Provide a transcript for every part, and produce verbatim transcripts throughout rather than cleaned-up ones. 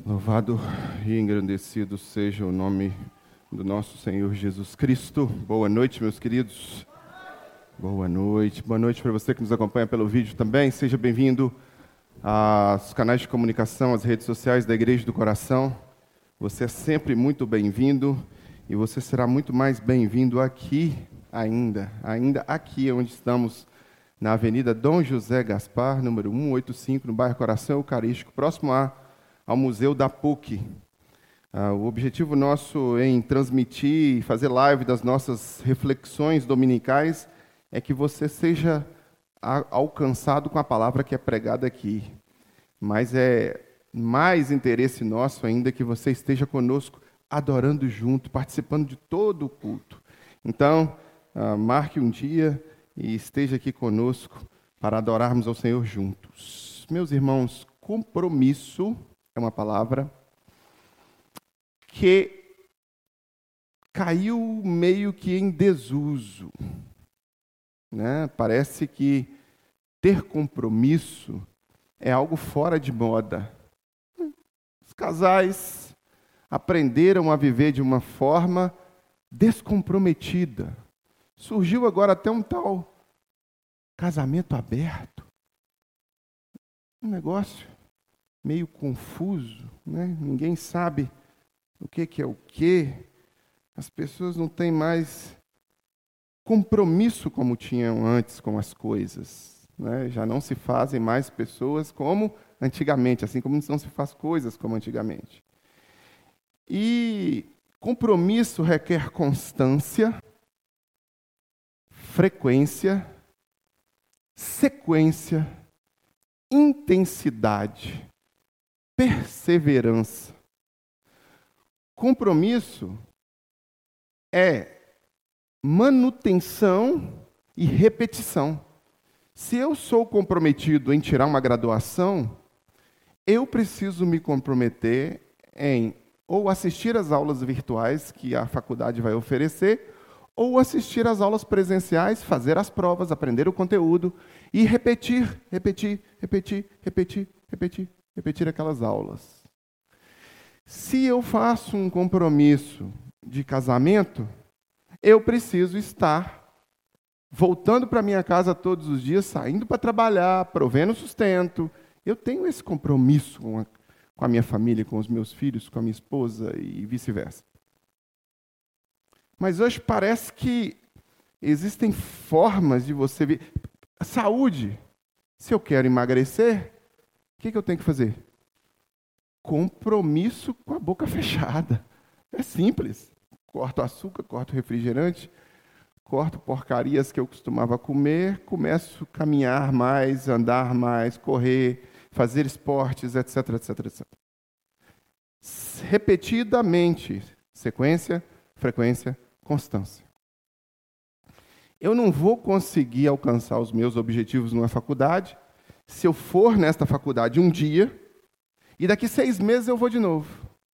Louvado e engrandecido seja o nome do nosso Senhor Jesus Cristo. Boa noite, meus queridos. Boa noite. Boa noite para você que nos acompanha pelo vídeo também. Seja bem-vindo aos canais de comunicação, às redes sociais da Igreja do Coração. Você é sempre muito bem-vindo e você será muito mais bem-vindo aqui ainda, ainda aqui onde estamos, na Avenida Dom José Gaspar, número cento e oitenta e cinco, no bairro Coração Eucarístico, próximo a ao Museu da P U C. Ah, o objetivo nosso em transmitir e fazer live das nossas reflexões dominicais é que você seja a, alcançado com a palavra que é pregada aqui. Mas é mais interesse nosso ainda que você esteja conosco, adorando junto, participando de todo o culto. Então, ah, marque um dia e esteja aqui conosco para adorarmos ao Senhor juntos. Meus irmãos, compromisso é uma palavra que caiu meio que em desuso, né? Parece que ter compromisso é algo fora de moda. Os casais aprenderam a viver de uma forma descomprometida. Surgiu agora até um tal casamento aberto. Um negócio meio confuso, né? Ninguém sabe o que, que é o quê. As pessoas não têm mais compromisso como tinham antes com as coisas, né? Já não se fazem mais pessoas como antigamente, assim como não se faz coisas como antigamente. E compromisso requer constância, frequência, sequência, intensidade, perseverança. Compromisso é manutenção e repetição. Se eu sou comprometido em tirar uma graduação, eu preciso me comprometer em ou assistir às aulas virtuais que a faculdade vai oferecer, ou assistir às aulas presenciais, fazer as provas, aprender o conteúdo e repetir, repetir, repetir, repetir, repetir, repetir aquelas aulas. Se eu faço um compromisso de casamento, eu preciso estar voltando para minha casa todos os dias, saindo para trabalhar, provendo sustento. Eu tenho esse compromisso com a, com a minha família, com os meus filhos, com a minha esposa e vice-versa. Mas hoje parece que existem formas de você ver. Saúde. Se eu quero emagrecer, o que, que eu tenho que fazer? Compromisso com a boca fechada. É simples. Corto açúcar, corto refrigerante, corto porcarias que eu costumava comer, começo a caminhar mais, andar mais, correr, fazer esportes, etc, etc, etcétera. Repetidamente. Sequência, frequência, constância. Eu não vou conseguir alcançar os meus objetivos numa faculdade se eu for nesta faculdade um dia e daqui seis meses eu vou de novo.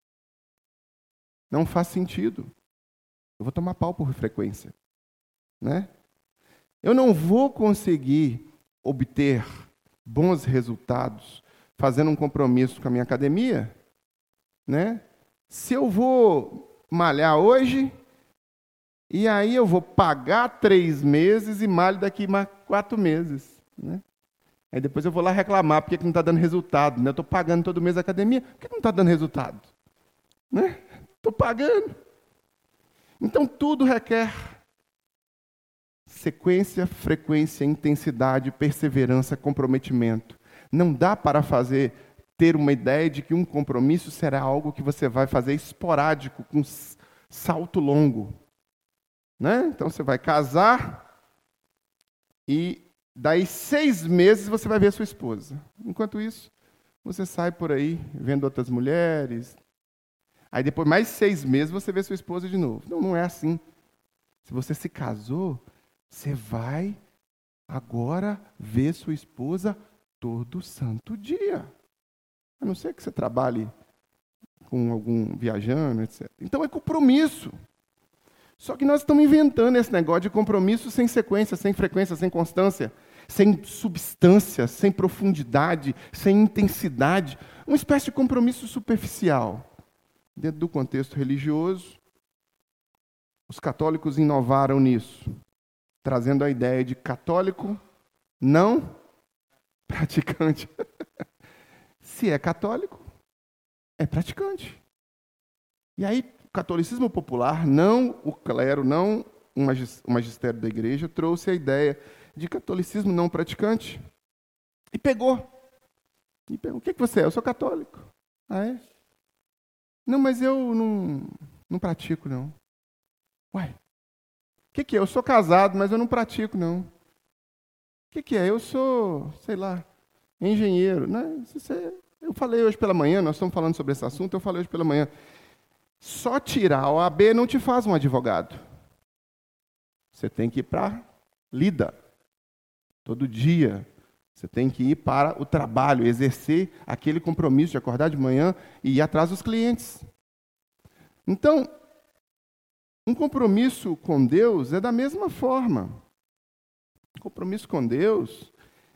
Não faz sentido. Eu vou tomar pau por frequência, né? Eu não vou conseguir obter bons resultados fazendo um compromisso com a minha academia, né? Se eu vou malhar hoje, e aí eu vou pagar três meses e malho daqui mais quatro meses, né? Aí depois eu vou lá reclamar porque não está dando resultado, né? Eu estou pagando todo mês a academia, por que não está dando resultado? Né? Estou pagando. Então tudo requer sequência, frequência, intensidade, perseverança, comprometimento. Não dá para fazer, ter uma ideia de que um compromisso será algo que você vai fazer esporádico, com salto longo. Né? Então você vai casar e daí seis meses você vai ver a sua esposa. Enquanto isso, você sai por aí vendo outras mulheres. Aí depois, mais seis meses, você vê sua esposa de novo. Não, não é assim. Se você se casou, você vai agora ver sua esposa todo santo dia. A não ser que você trabalhe com algum viajando, etcétera. Então é compromisso. Só que nós estamos inventando esse negócio de compromisso sem sequência, sem frequência, sem constância. sem substância, sem profundidade, sem intensidade, uma espécie de compromisso superficial. Dentro do contexto religioso, os católicos inovaram nisso, trazendo a ideia de católico não praticante. Se é católico, é praticante. E aí, o catolicismo popular, não o clero, não o magistério da igreja, trouxe a ideia de catolicismo não praticante e pegou. E perguntou, o que, que você é? Eu sou católico. Ah, é? Não, mas eu não, não pratico, não. Uai, o que, que é? Eu sou casado, mas eu não pratico, não. O que, que é? Eu sou, sei lá, engenheiro. Não, isso é... Eu falei hoje pela manhã, nós estamos falando sobre esse assunto, eu falei hoje pela manhã. Só tirar a O A B não te faz um advogado. Você tem que ir para a lida. Todo dia. Você tem que ir para o trabalho, exercer aquele compromisso de acordar de manhã e ir atrás dos clientes. Então, um compromisso com Deus é da mesma forma. Um compromisso com Deus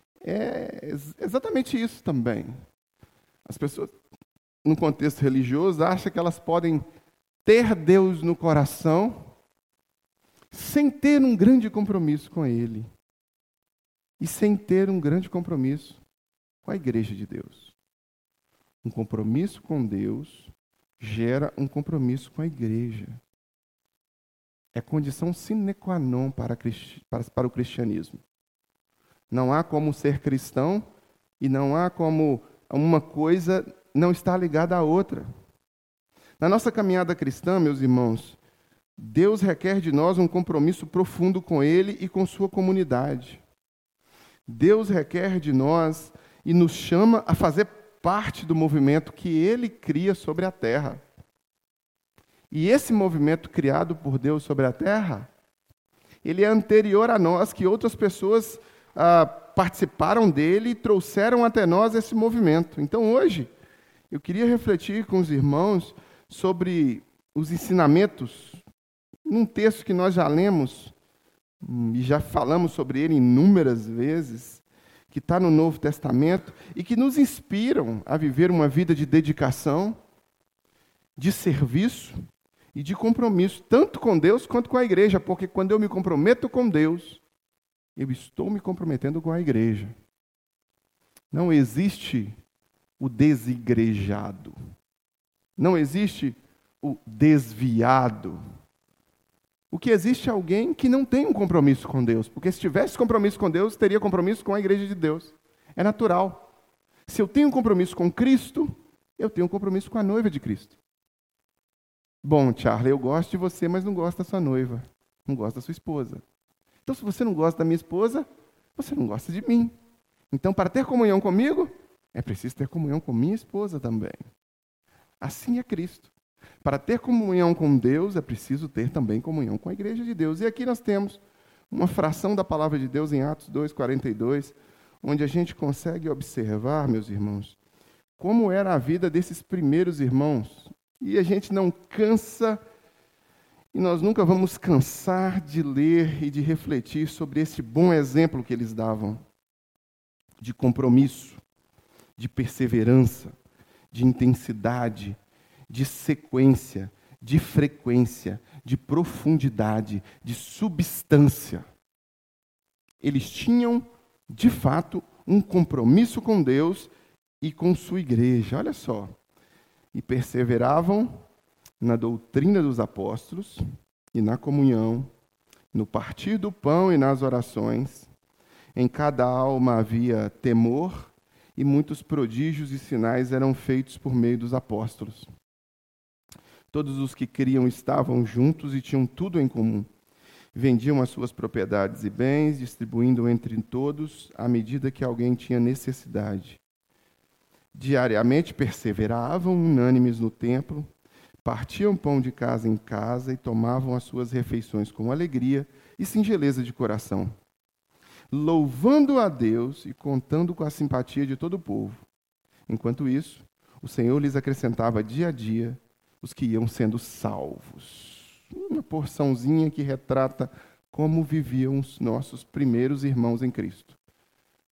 é exatamente isso também. As pessoas, no contexto religioso, acham que elas podem ter Deus no coração sem ter um grande compromisso com Ele. E sem ter um grande compromisso com a igreja de Deus. Um compromisso com Deus gera um compromisso com a igreja. É condição sine qua non para, para, para o cristianismo. Não há como ser cristão e não há como uma coisa não estar ligada à outra. Na nossa caminhada cristã, meus irmãos, Deus requer de nós um compromisso profundo com Ele e com sua comunidade. Deus requer de nós e nos chama a fazer parte do movimento que Ele cria sobre a terra. E esse movimento criado por Deus sobre a terra, ele é anterior a nós, que outras pessoas ah, participaram dele e trouxeram até nós esse movimento. Então, hoje, eu queria refletir com os irmãos sobre os ensinamentos, num texto que nós já lemos, e já falamos sobre ele inúmeras vezes, que está no Novo Testamento, e que nos inspiram a viver uma vida de dedicação, de serviço e de compromisso, tanto com Deus quanto com a igreja, porque quando eu me comprometo com Deus, eu estou me comprometendo com a igreja. Não existe o desigrejado. Não existe o desviado. O que existe é alguém que não tem um compromisso com Deus, porque se tivesse compromisso com Deus, teria compromisso com a igreja de Deus. É natural. Se eu tenho um compromisso com Cristo, eu tenho um compromisso com a noiva de Cristo. Bom, Charlie, eu gosto de você, mas não gosto da sua noiva. Não gosto da sua esposa. Então, se você não gosta da minha esposa, você não gosta de mim. Então, para ter comunhão comigo, é preciso ter comunhão com minha esposa também. Assim é Cristo. Para ter comunhão com Deus, é preciso ter também comunhão com a igreja de Deus. E aqui nós temos uma fração da palavra de Deus em Atos dois, quarenta e dois, onde a gente consegue observar, meus irmãos, como era a vida desses primeiros irmãos. E a gente não cansa, e nós nunca vamos cansar de ler e de refletir sobre esse bom exemplo que eles davam, de compromisso, de perseverança, de intensidade, de sequência, de frequência, de profundidade, de substância. Eles tinham, de fato, um compromisso com Deus e com sua igreja. Olha só. E perseveravam na doutrina dos apóstolos e na comunhão, no partir do pão e nas orações. Em cada alma havia temor e muitos prodígios e sinais eram feitos por meio dos apóstolos. Todos os que criam estavam juntos e tinham tudo em comum. Vendiam as suas propriedades e bens, distribuindo entre todos à medida que alguém tinha necessidade. Diariamente perseveravam unânimes no templo, partiam pão de casa em casa e tomavam as suas refeições com alegria e singeleza de coração, louvando a Deus e contando com a simpatia de todo o povo. Enquanto isso, o Senhor lhes acrescentava dia a dia os que iam sendo salvos. Uma porçãozinha que retrata como viviam os nossos primeiros irmãos em Cristo.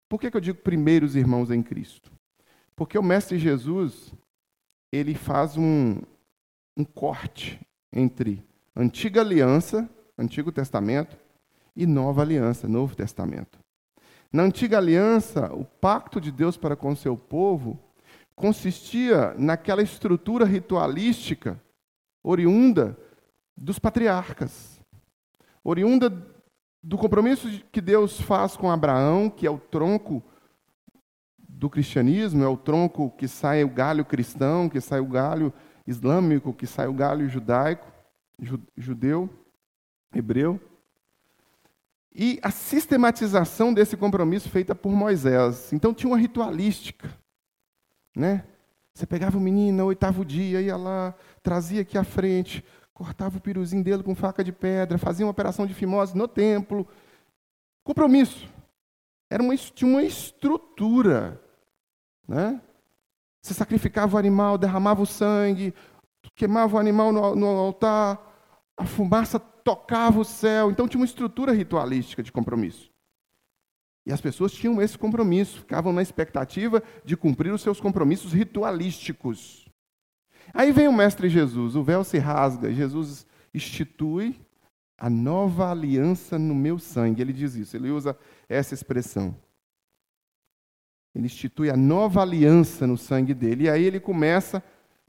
Por que que eu digo primeiros irmãos em Cristo? Porque o Mestre Jesus, ele faz um, um corte entre Antiga Aliança, Antigo Testamento, e Nova Aliança, Novo Testamento. Na Antiga Aliança, o pacto de Deus para com o seu povo consistia naquela estrutura ritualística oriunda dos patriarcas, oriunda do compromisso que Deus faz com Abraão, que é o tronco do cristianismo, é o tronco que sai o galho cristão, que sai o galho islâmico, que sai o galho judaico, judeu, hebreu. E a sistematização desse compromisso feita por Moisés. Então tinha uma ritualística, né? Você pegava o menino no oitavo dia, ia lá, trazia aqui à frente, cortava o piruzinho dele com faca de pedra, fazia uma operação de fimose no templo. Compromisso. Era uma, tinha uma estrutura, né? Você sacrificava o animal, derramava o sangue, queimava o animal no, no altar, a fumaça tocava o céu. Então tinha uma estrutura ritualística de compromisso. E as pessoas tinham esse compromisso, ficavam na expectativa de cumprir os seus compromissos ritualísticos. Aí vem o Mestre Jesus, o véu se rasga, Jesus institui a nova aliança no meu sangue. Ele diz isso, ele usa essa expressão. Ele institui a nova aliança no sangue dele. E aí ele começa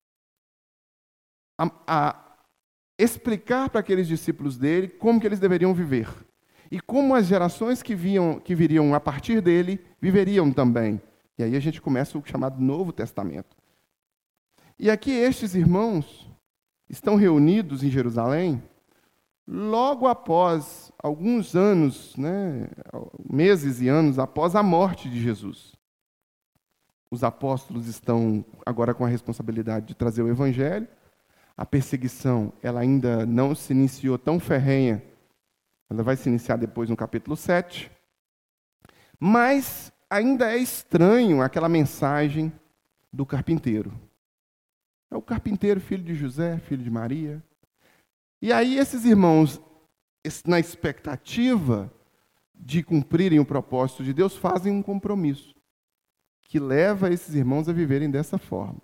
a, a explicar para aqueles discípulos dele como que eles deveriam viver. E como as gerações que, viam, que viriam a partir dele viveriam também. E aí a gente começa o chamado Novo Testamento. E aqui estes irmãos estão reunidos em Jerusalém logo após, alguns anos, né, meses e anos após a morte de Jesus. Os apóstolos estão agora com a responsabilidade de trazer o Evangelho. A perseguição ela ainda não se iniciou tão ferrenha. Ela vai se iniciar depois no capítulo sete. Mas ainda é estranho aquela mensagem do carpinteiro. É o carpinteiro, filho de José, filho de Maria. E aí esses irmãos, na expectativa de cumprirem o propósito de Deus, fazem um compromisso que leva esses irmãos a viverem dessa forma,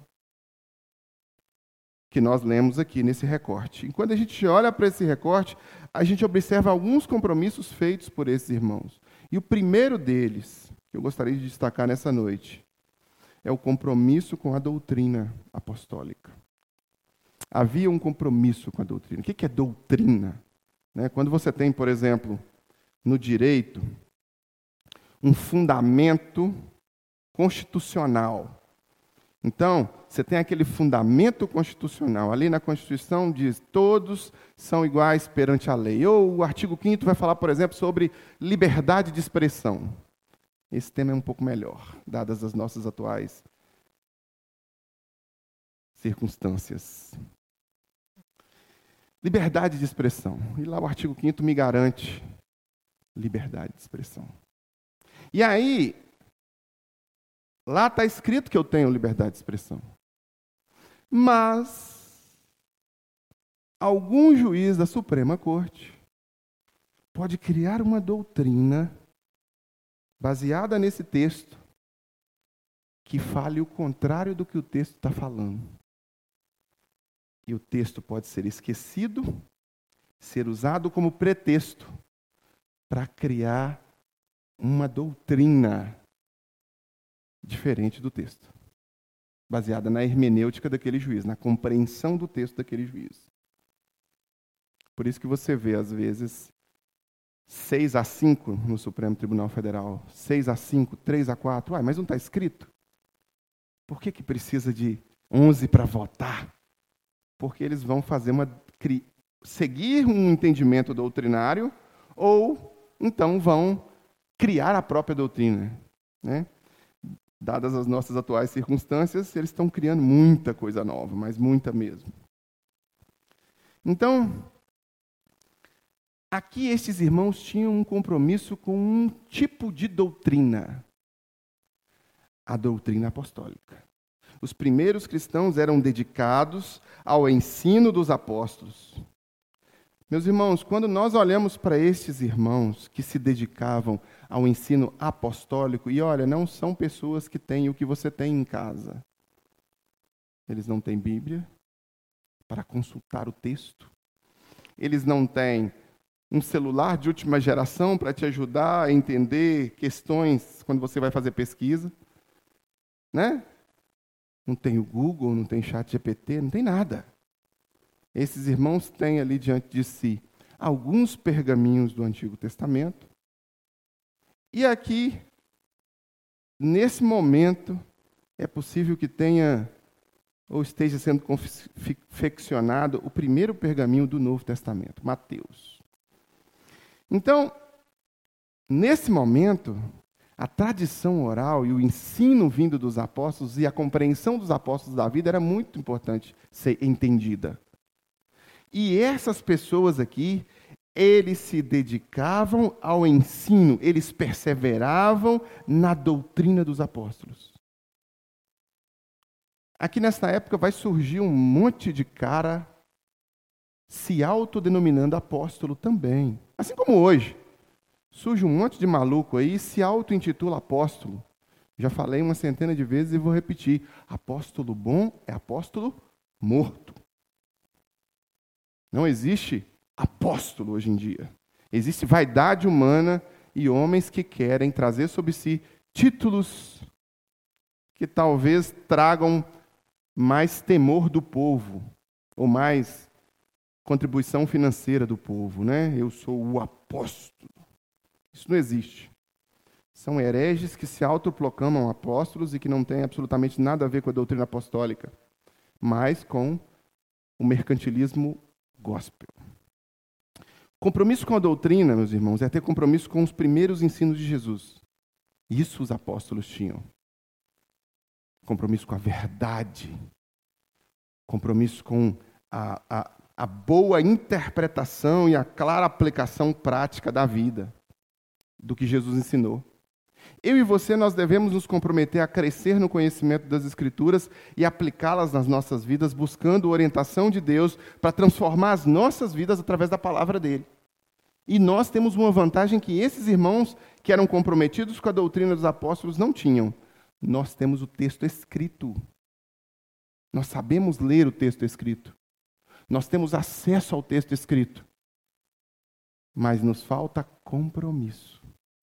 que nós lemos aqui nesse recorte. E quando a gente olha para esse recorte, a gente observa alguns compromissos feitos por esses irmãos. E o primeiro deles, que eu gostaria de destacar nessa noite, é o compromisso com a doutrina apostólica. Havia um compromisso com a doutrina. O que é doutrina? Né? Quando você tem, por exemplo, no direito, um fundamento constitucional. Então, você tem aquele fundamento constitucional. Ali na Constituição diz, todos são iguais perante a lei. Ou o artigo quinto vai falar, por exemplo, sobre liberdade de expressão. Esse tema é um pouco melhor, dadas as nossas atuais circunstâncias. Liberdade de expressão. E lá o artigo quinto me garante liberdade de expressão. E aí, lá está escrito que eu tenho liberdade de expressão. Mas, algum juiz da Suprema Corte pode criar uma doutrina baseada nesse texto que fale o contrário do que o texto está falando. E o texto pode ser esquecido, ser usado como pretexto para criar uma doutrina diferente do texto, baseada na hermenêutica daquele juiz, na compreensão do texto daquele juiz. Por isso que você vê, às vezes, seis a cinco no Supremo Tribunal Federal, seis a cinco, três a quatro, uai, mas não está escrito? Por que que precisa de onze para votar? Porque eles vão fazer uma, seguir um entendimento doutrinário ou, então, vão criar a própria doutrina, né? Dadas as nossas atuais circunstâncias, eles estão criando muita coisa nova, mas muita mesmo. Então, aqui estes irmãos tinham um compromisso com um tipo de doutrina, a doutrina apostólica. Os primeiros cristãos eram dedicados ao ensino dos apóstolos. Meus irmãos, quando nós olhamos para estes irmãos que se dedicavam ao ensino apostólico, e olha, não são pessoas que têm o que você tem em casa. Eles não têm Bíblia para consultar o texto. Eles não têm um celular de última geração para te ajudar a entender questões quando você vai fazer pesquisa. Né? Não tem o Google, não tem chat G P T, não tem nada. Esses irmãos têm ali diante de si alguns pergaminhos do Antigo Testamento. E aqui, nesse momento, é possível que tenha ou esteja sendo confeccionado o primeiro pergaminho do Novo Testamento, Mateus. Então, nesse momento, a tradição oral e o ensino vindo dos apóstolos e a compreensão dos apóstolos da vida era muito importante ser entendida. E essas pessoas aqui, eles se dedicavam ao ensino, eles perseveravam na doutrina dos apóstolos. Aqui nessa época vai surgir um monte de cara se autodenominando apóstolo também. Assim como hoje, surge um monte de maluco aí e se auto-intitula apóstolo. Já falei uma centena de vezes e vou repetir. Apóstolo bom é apóstolo morto. Não existe apóstolo hoje em dia. Existe vaidade humana e homens que querem trazer sobre si títulos que talvez tragam mais temor do povo, ou mais contribuição financeira do povo, né? Eu sou o apóstolo. Isso não existe. São hereges que se autoproclamam apóstolos e que não têm absolutamente nada a ver com a doutrina apostólica, mas com o mercantilismo gospel. Compromisso com a doutrina, meus irmãos, é ter compromisso com os primeiros ensinos de Jesus. Isso os apóstolos tinham. Compromisso com a verdade. Compromisso com a, a, a boa interpretação e a clara aplicação prática da vida, do que Jesus ensinou. Eu e você, nós devemos nos comprometer a crescer no conhecimento das Escrituras e aplicá-las nas nossas vidas, buscando orientação de Deus para transformar as nossas vidas através da palavra dele. E nós temos uma vantagem que esses irmãos que eram comprometidos com a doutrina dos apóstolos não tinham. Nós temos o texto escrito. Nós sabemos ler o texto escrito. Nós temos acesso ao texto escrito. Mas nos falta compromisso.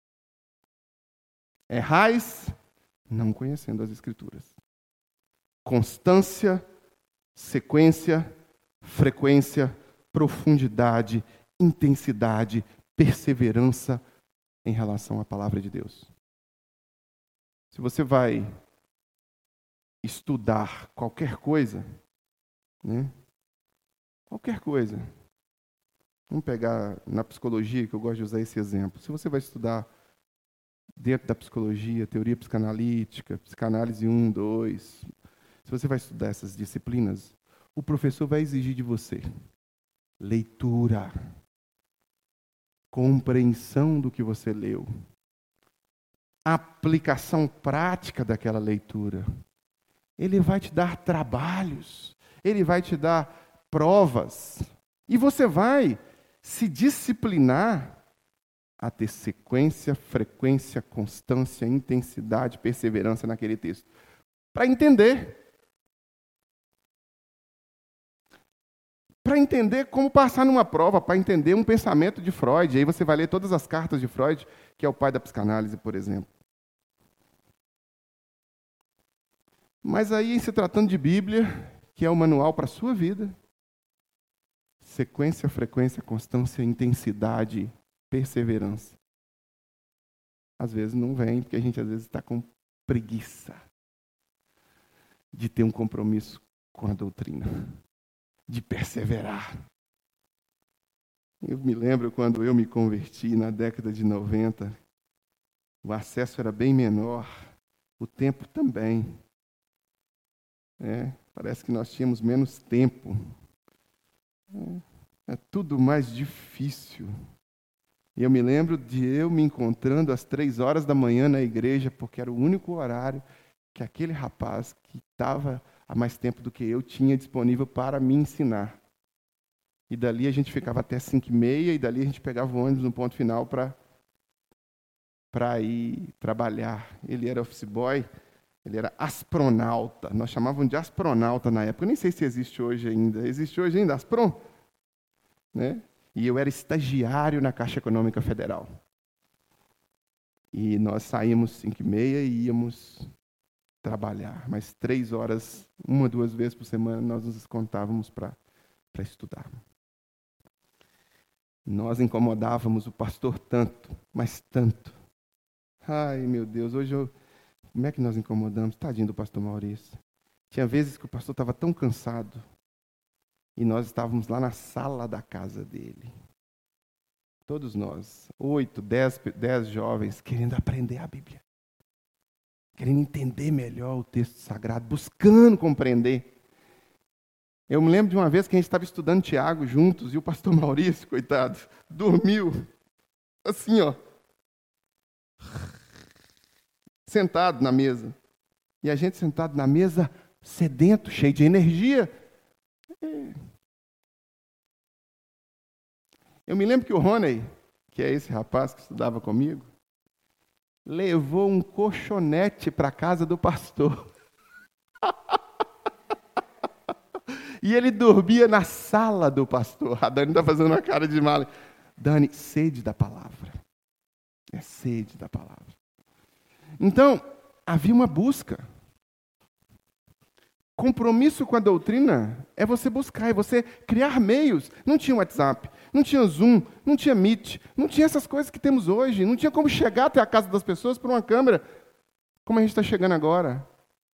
Errais não conhecendo as Escrituras. Constância, sequência, frequência, profundidade, intensidade, perseverança em relação à palavra de Deus. Se você vai estudar qualquer coisa, né? Qualquer coisa. Vamos pegar na psicologia, que eu gosto de usar esse exemplo. Se você vai estudar dentro da psicologia, teoria psicanalítica, psicanálise um, dois, se você vai estudar essas disciplinas, o professor vai exigir de você leitura, compreensão do que você leu, aplicação prática daquela leitura. Ele vai te dar trabalhos, ele vai te dar provas, e você vai se disciplinar a ter sequência, frequência, constância, intensidade, perseverança naquele texto. Para entender. Para entender como passar numa prova, para entender um pensamento de Freud. Aí você vai ler todas as cartas de Freud, que é o pai da psicanálise, por exemplo. Mas aí, se tratando de Bíblia, que é o manual para a sua vida, sequência, frequência, constância, intensidade, perseverança. Às vezes não vem, porque a gente às vezes está com preguiça de ter um compromisso com a doutrina, de perseverar. Eu me lembro quando eu me converti na década de noventa, o acesso era bem menor, o tempo também. É, parece que nós tínhamos menos tempo. É, é tudo mais difícil. E eu me lembro de eu me encontrando às três horas da manhã na igreja, porque era o único horário que aquele rapaz que estava há mais tempo do que eu tinha disponível para me ensinar. E dali a gente ficava até cinco e meia, e dali a gente pegava o ônibus no ponto final para para ir trabalhar. Ele era office boy, ele era astronauta. Nós chamávamos de astronauta na época. Eu nem sei se existe hoje ainda. Existe hoje ainda, Aspron? Né? E eu era estagiário na Caixa Econômica Federal. E nós saímos cinco e meia e íamos trabalhar. Mas três horas, uma, duas vezes por semana, nós nos contávamos para para estudar. Nós incomodávamos o pastor tanto, mas tanto. Ai, meu Deus, hoje eu... Como é que nós incomodamos? Tadinho do pastor Maurício. Tinha vezes que o pastor estava tão cansado e nós estávamos lá na sala da casa dele. Todos nós, oito, dez, dez jovens, querendo aprender a Bíblia. Querendo entender melhor o texto sagrado, buscando compreender. Eu me lembro de uma vez que a gente estava estudando Tiago juntos e o pastor Maurício, coitado, dormiu assim, ó. Sentado na mesa. E a gente sentado na mesa, sedento, cheio de energia. Eu me lembro que o Rony, que é esse rapaz que estudava comigo, levou um colchonete para a casa do pastor. E ele dormia na sala do pastor. A Dani está fazendo uma cara de mal. Dani, sede da palavra. É sede da palavra. Então, havia uma busca. Compromisso com a doutrina é você buscar, é você criar meios. Não tinha WhatsApp, não tinha Zoom, não tinha Meet, não tinha essas coisas que temos hoje. Não tinha como chegar até a casa das pessoas por uma câmera, como a gente está chegando agora.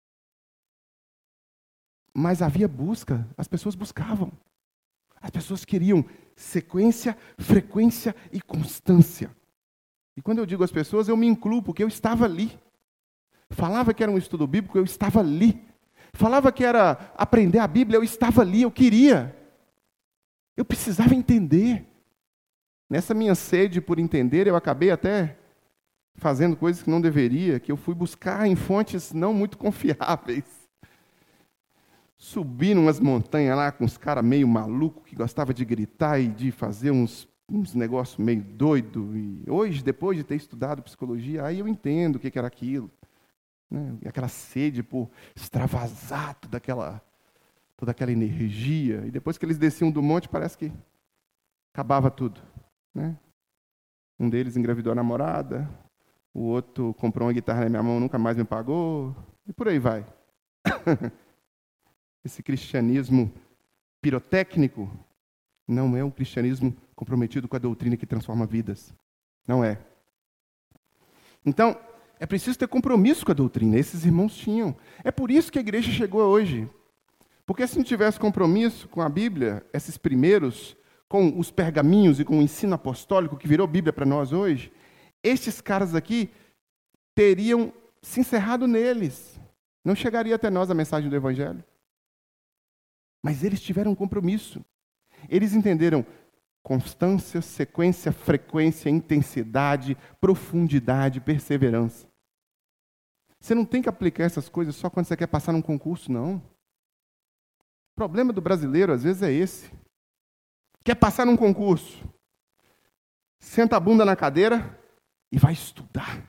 Mas havia busca, as pessoas buscavam. As pessoas queriam sequência, frequência e constância. E quando eu digo as pessoas, eu me incluo, porque eu estava ali. Falava que era um estudo bíblico, eu estava ali. Falava que era aprender a Bíblia, eu estava ali, eu queria. Eu precisava entender. Nessa minha sede por entender, eu acabei até fazendo coisas que não deveria, que eu fui buscar em fontes não muito confiáveis. Subi numas montanhas lá com uns caras meio malucos, que gostavam de gritar e de fazer uns uns negócios meio doidos. E hoje, depois de ter estudado psicologia, aí eu entendo o que era aquilo. Né? Aquela sede por extravasar toda aquela, toda aquela energia. E depois que eles desciam do monte, parece que acabava tudo. Né? Um deles engravidou a namorada, o outro comprou uma guitarra na minha mão, nunca mais me pagou, e por aí vai. Esse cristianismo pirotécnico não é um cristianismo comprometido com a doutrina que transforma vidas. Não é. Então, é preciso ter compromisso com a doutrina. Esses irmãos tinham. É por isso que a igreja chegou hoje. Porque se não tivesse compromisso com a Bíblia, esses primeiros, com os pergaminhos e com o ensino apostólico que virou Bíblia para nós hoje, estes caras aqui teriam se encerrado neles. Não chegaria até nós a mensagem do Evangelho. Mas eles tiveram um compromisso. Eles entenderam constância, sequência, frequência, intensidade, profundidade, perseverança. Você não tem que aplicar essas coisas só quando você quer passar num concurso, não. O problema do brasileiro, às vezes, é esse. Quer passar num concurso, senta a bunda na cadeira e vai estudar.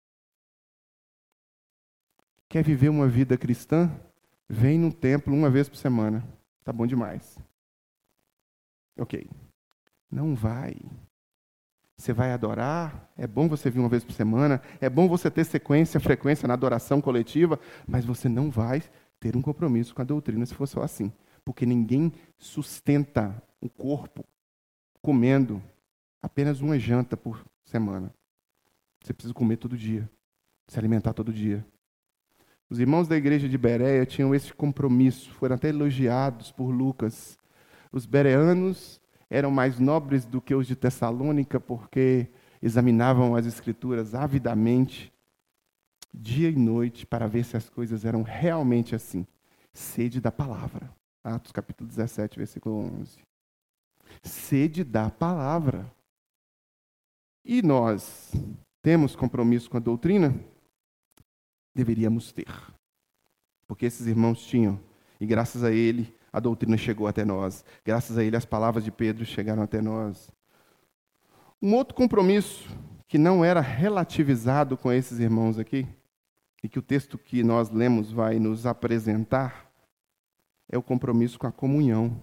Quer viver uma vida cristã? Vem no templo uma vez por semana. Tá bom demais. Ok. Não vai. Você vai adorar, é bom você vir uma vez por semana, é bom você ter sequência, frequência na adoração coletiva, mas você não vai ter um compromisso com a doutrina se for só assim. Porque ninguém sustenta o corpo comendo apenas uma janta por semana. Você precisa comer todo dia, se alimentar todo dia. Os irmãos da igreja de Bereia tinham esse compromisso, foram até elogiados por Lucas. Os bereanos eram mais nobres do que os de Tessalônica, porque examinavam as Escrituras avidamente, dia e noite, para ver se as coisas eram realmente assim. Sede da palavra. Atos capítulo dezessete, versículo onze. Sede da palavra. E nós temos compromisso com a doutrina? Deveríamos ter. Porque esses irmãos tinham, e graças a ele, a doutrina chegou até nós. Graças a ele, as palavras de Pedro chegaram até nós. Um outro compromisso que não era relativizado com esses irmãos aqui, e que o texto que nós lemos vai nos apresentar, é o compromisso com a comunhão.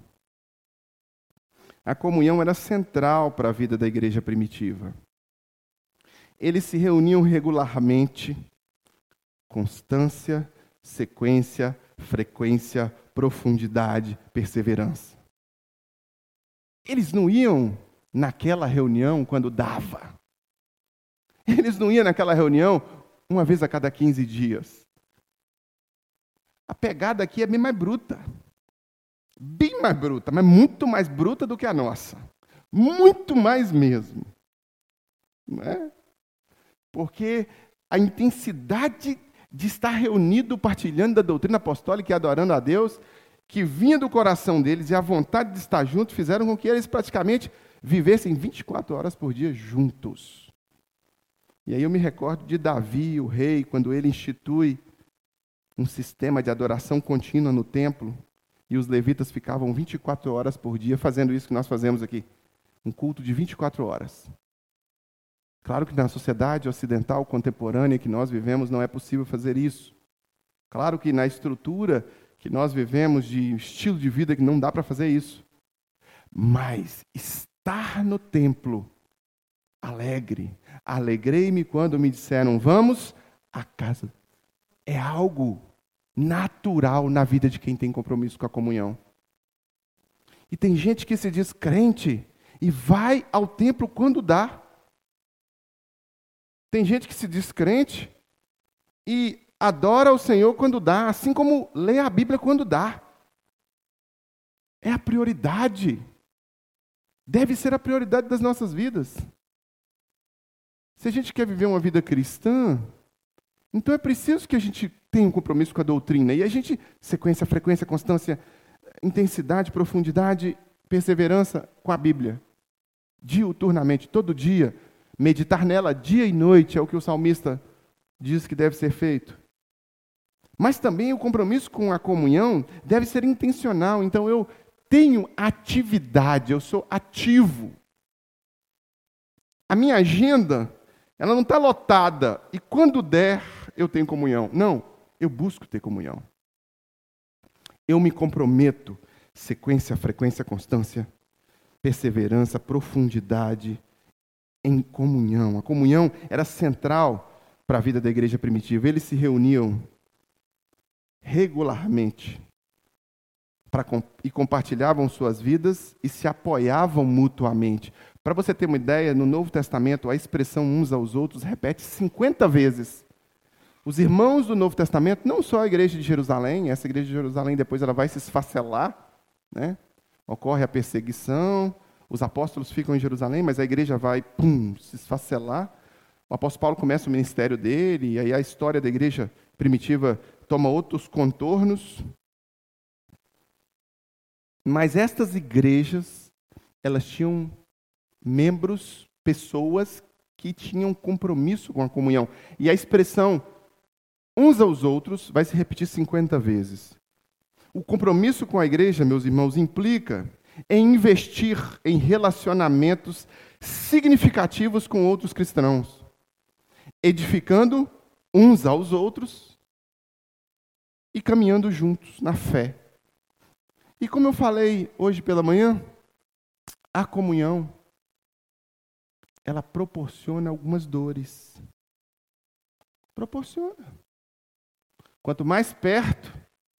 A comunhão era central para a vida da igreja primitiva. Eles se reuniam regularmente, constância, sequência, frequência, profundidade, perseverança. Eles não iam naquela reunião quando dava. Eles não iam naquela reunião uma vez a cada quinze dias. A pegada aqui é bem mais bruta. Bem mais bruta, mas muito mais bruta do que a nossa. Muito mais mesmo. Não é? Porque a intensidade de estar reunido, partilhando da doutrina apostólica e adorando a Deus, que vinha do coração deles, e a vontade de estar juntos, fizeram com que eles praticamente vivessem vinte e quatro horas por dia juntos. E aí eu me recordo de Davi, o rei, quando ele institui um sistema de adoração contínua no templo, e os levitas ficavam vinte e quatro horas por dia fazendo isso que nós fazemos aqui. Um culto de vinte e quatro horas. Claro que na sociedade ocidental contemporânea que nós vivemos não é possível fazer isso. Claro que na estrutura que nós vivemos de estilo de vida que não dá para fazer isso. Mas estar no templo alegre, alegrei-me quando me disseram vamos à casa, é algo natural na vida de quem tem compromisso com a comunhão. E tem gente que se diz crente e vai ao templo quando dá. Tem gente que se diz crente e adora o Senhor quando dá, assim como lê a Bíblia quando dá. É a prioridade. Deve ser a prioridade das nossas vidas. Se a gente quer viver uma vida cristã, então é preciso que a gente tenha um compromisso com a doutrina. E a gente, sequência, frequência, constância, intensidade, profundidade, perseverança com a Bíblia. Diuturnamente, todo dia. Meditar nela dia e noite é o que o salmista diz que deve ser feito. Mas também o compromisso com a comunhão deve ser intencional. Então eu tenho atividade, eu sou ativo. A minha agenda, ela não está lotada. E quando der, eu tenho comunhão. Não, eu busco ter comunhão. Eu me comprometo. Sequência, frequência, constância, perseverança, profundidade em comunhão. A comunhão era central para a vida da igreja primitiva. Eles se reuniam regularmente pra, e compartilhavam suas vidas e se apoiavam mutuamente. Para você ter uma ideia, no Novo Testamento, a expressão uns aos outros repete cinquenta vezes. Os irmãos do Novo Testamento, não só a igreja de Jerusalém, essa igreja de Jerusalém depois ela vai se esfacelar, né? Ocorre a perseguição, os apóstolos ficam em Jerusalém, mas a igreja vai, pum, se esfacelar. O apóstolo Paulo começa o ministério dele, e aí a história da igreja primitiva toma outros contornos. Mas estas igrejas, elas tinham membros, pessoas que tinham compromisso com a comunhão. E a expressão uns aos outros vai se repetir cinquenta vezes. O compromisso com a igreja, meus irmãos, implica em investir em relacionamentos significativos com outros cristãos, edificando uns aos outros e caminhando juntos na fé. E como eu falei hoje pela manhã, a comunhão, ela proporciona algumas dores. Proporciona. Quanto mais perto,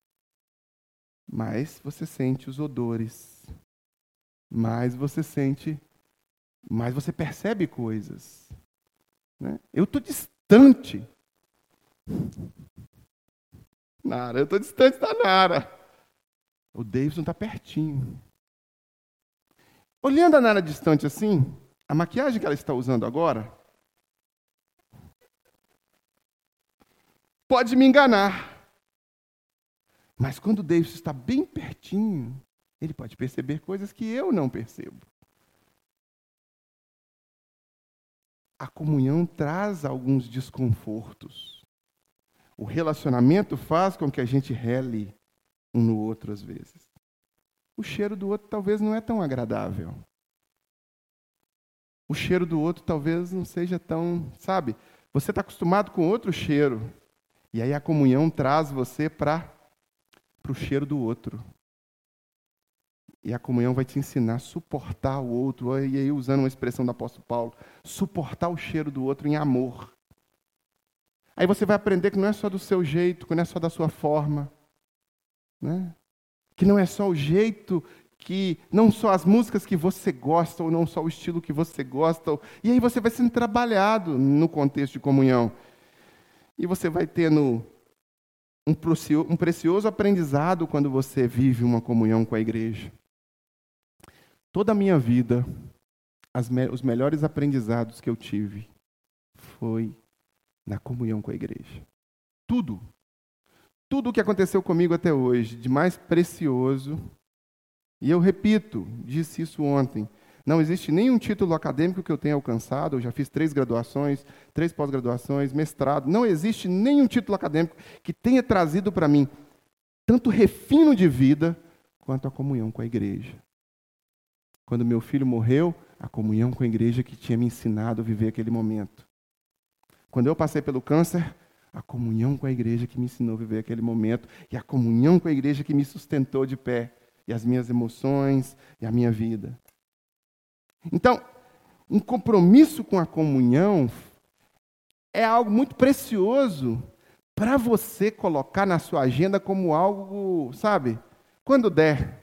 mais você sente os odores. Mais você sente, mais você percebe coisas. Né? Eu estou distante. Nara, eu estou distante da Nara. O Davidson está pertinho. Olhando a Nara distante assim, a maquiagem que ela está usando agora pode me enganar. Mas quando o Davidson está bem pertinho, ele pode perceber coisas que eu não percebo. A comunhão traz alguns desconfortos. O relacionamento faz com que a gente rele um no outro às vezes. o cheiro do outro talvez não é tão agradável. O cheiro do outro talvez não seja tão, sabe? Você está acostumado com outro cheiro. E aí a comunhão traz você para o cheiro do outro. E a comunhão vai te ensinar a suportar o outro. E aí, usando uma expressão do apóstolo Paulo, suportar o cheiro do outro em amor. Aí você vai aprender que não é só do seu jeito, que não é só da sua forma. Né? Que não é só o jeito, que não só as músicas que você gosta, ou não só o estilo que você gosta. Ou... E aí você vai sendo trabalhado no contexto de comunhão. E você vai tendo um precioso, um precioso aprendizado quando você vive uma comunhão com a igreja. Toda a minha vida, as me- os melhores aprendizados que eu tive foi na comunhão com a igreja. Tudo. Tudo o que aconteceu comigo até hoje, de mais precioso, e eu repito, disse isso ontem, não existe nenhum título acadêmico que eu tenha alcançado, eu já fiz três graduações, três pós-graduações, mestrado, não existe nenhum título acadêmico que tenha trazido para mim tanto refino de vida quanto a comunhão com a igreja. Quando meu filho morreu, a comunhão com a igreja que tinha me ensinado a viver aquele momento. Quando eu passei pelo câncer, a comunhão com a igreja que me ensinou a viver aquele momento, e a comunhão com a igreja que me sustentou de pé, e as minhas emoções, e a minha vida. Então, um compromisso com a comunhão é algo muito precioso para você colocar na sua agenda como algo, sabe, quando der.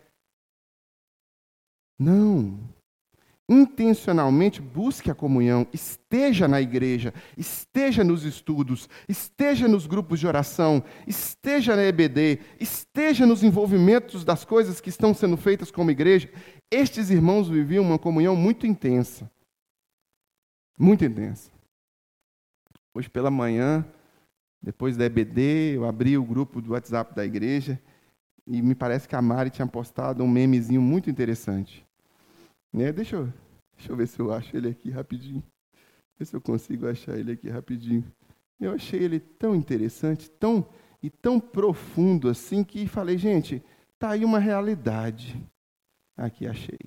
Não. Intencionalmente busque a comunhão, esteja na igreja, esteja nos estudos, esteja nos grupos de oração, esteja na E B D, esteja nos envolvimentos das coisas que estão sendo feitas como igreja. Estes irmãos viviam uma comunhão muito intensa, muito intensa. Hoje pela manhã, depois da E B D, eu abri o grupo do WhatsApp da igreja e me parece que a Mari tinha postado um memezinho muito interessante. Né? Deixa eu, deixa eu ver se eu acho ele aqui rapidinho. Ver se eu consigo achar ele aqui rapidinho. Eu achei ele tão interessante, tão e tão profundo assim, que falei, gente, tá aí uma realidade. Aqui achei.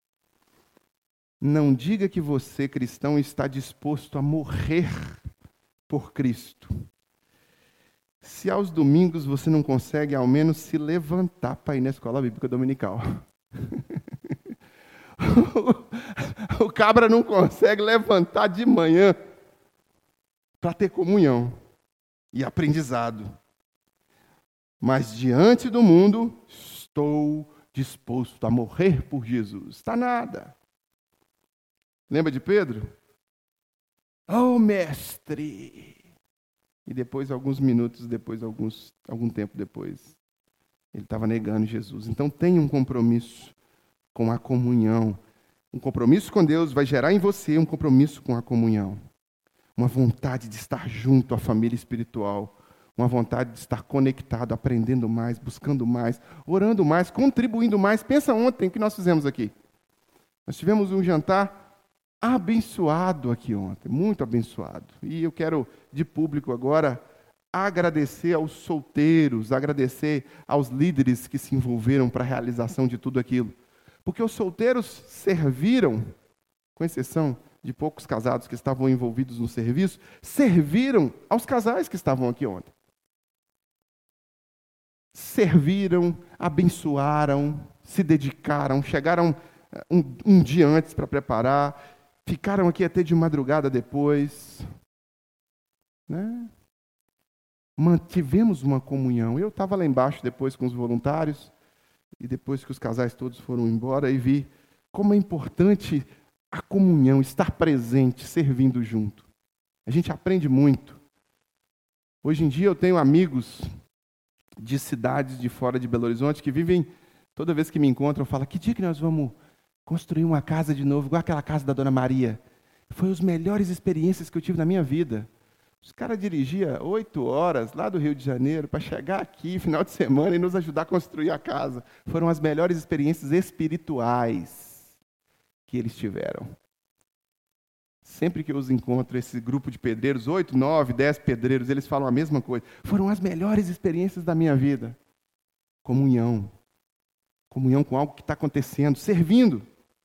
Não diga que você, cristão, está disposto a morrer por Cristo, se aos domingos você não consegue ao menos se levantar para ir na escola bíblica dominical. O cabra não consegue levantar de manhã para ter comunhão e aprendizado. Mas diante do mundo, estou disposto a morrer por Jesus. Está nada. Lembra de Pedro? Oh, mestre! E depois, alguns minutos depois, alguns, algum tempo depois, ele estava negando Jesus. Então, tenha um compromisso com a comunhão. Um compromisso com Deus vai gerar em você um compromisso com a comunhão. Uma vontade de estar junto à família espiritual. Uma vontade de estar conectado, aprendendo mais, buscando mais, orando mais, contribuindo mais. Pensa ontem o que nós fizemos aqui. Nós tivemos um jantar abençoado aqui ontem, muito abençoado. E eu quero, de público agora, agradecer aos solteiros, agradecer aos líderes que se envolveram para a realização de tudo aquilo. Porque os solteiros serviram, com exceção de poucos casados que estavam envolvidos no serviço, serviram aos casais que estavam aqui ontem. Serviram, abençoaram, se dedicaram, chegaram um, um dia antes para preparar, ficaram aqui até de madrugada depois. Né? Mantivemos uma comunhão. Eu estava lá embaixo depois com os voluntários, e depois que os casais todos foram embora, e vi como é importante a comunhão, estar presente, servindo junto. A gente aprende muito. Hoje em dia eu tenho amigos de cidades de fora de Belo Horizonte que vivem, toda vez que me encontram, falam, que dia que nós vamos construir uma casa de novo, igual aquela casa da Dona Maria? Foi as melhores experiências que eu tive na minha vida. Os caras dirigiam oito horas lá do Rio de Janeiro para chegar aqui, final de semana, e nos ajudar a construir a casa. Foram as melhores experiências espirituais que eles tiveram. Sempre que eu os encontro, esse grupo de pedreiros, oito, nove, dez pedreiros, eles falam a mesma coisa. Foram as melhores experiências da minha vida. Comunhão. Comunhão com algo que está acontecendo, servindo.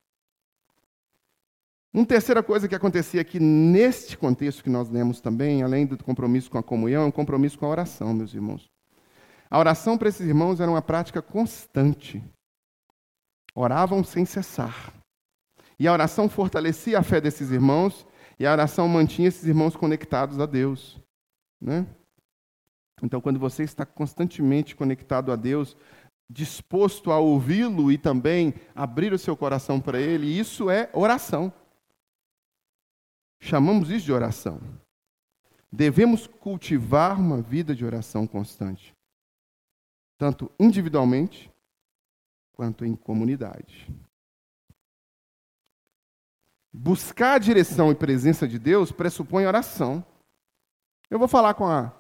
Uma terceira coisa que acontecia aqui neste contexto que nós lemos também, além do compromisso com a comunhão, é um compromisso com a oração, meus irmãos. A oração para esses irmãos era uma prática constante. Oravam sem cessar. E a oração fortalecia a fé desses irmãos, e a oração mantinha esses irmãos conectados a Deus, né? Então, quando você está constantemente conectado a Deus, disposto a ouvi-lo e também abrir o seu coração para Ele, isso é oração. Chamamos isso de oração. Devemos cultivar uma vida de oração constante, tanto individualmente quanto em comunidade. Buscar a direção e presença de Deus pressupõe oração. Eu vou falar com a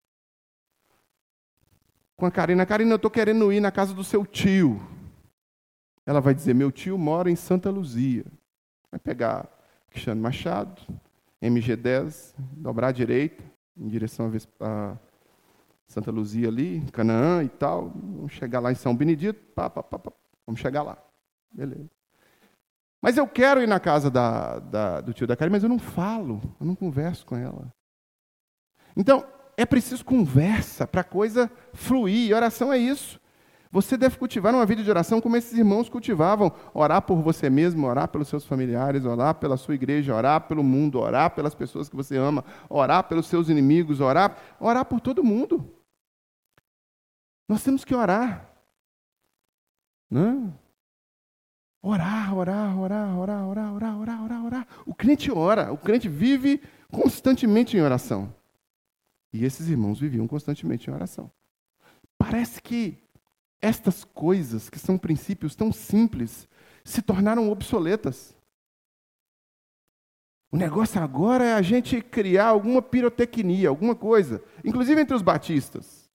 com a Karina. Karina, eu estou querendo ir na casa do seu tio. Ela vai dizer, meu tio mora em Santa Luzia. Vai pegar Cristiano Machado, M G dez, dobrar à direita, em direção a Santa Luzia ali, Canaã e tal. Vamos chegar lá em São Benedito, pá, pá, pá, pá. Vamos chegar lá. Beleza. Mas eu quero ir na casa da, da, do tio da Karina, mas eu não falo, eu não converso com ela. Então, é preciso conversa para a coisa fluir. E oração é isso. Você deve cultivar uma vida de oração como esses irmãos cultivavam. Orar por você mesmo, orar pelos seus familiares, orar pela sua igreja, orar pelo mundo, orar pelas pessoas que você ama, orar pelos seus inimigos, orar, orar por todo mundo. Nós temos que orar. Não? Orar, orar, orar, orar, orar, orar, orar, orar, orar. O crente ora, o crente vive constantemente em oração. E esses irmãos viviam constantemente em oração. Parece que estas coisas, que são princípios tão simples, se tornaram obsoletas. O negócio agora é a gente criar alguma pirotecnia, alguma coisa, inclusive entre os batistas.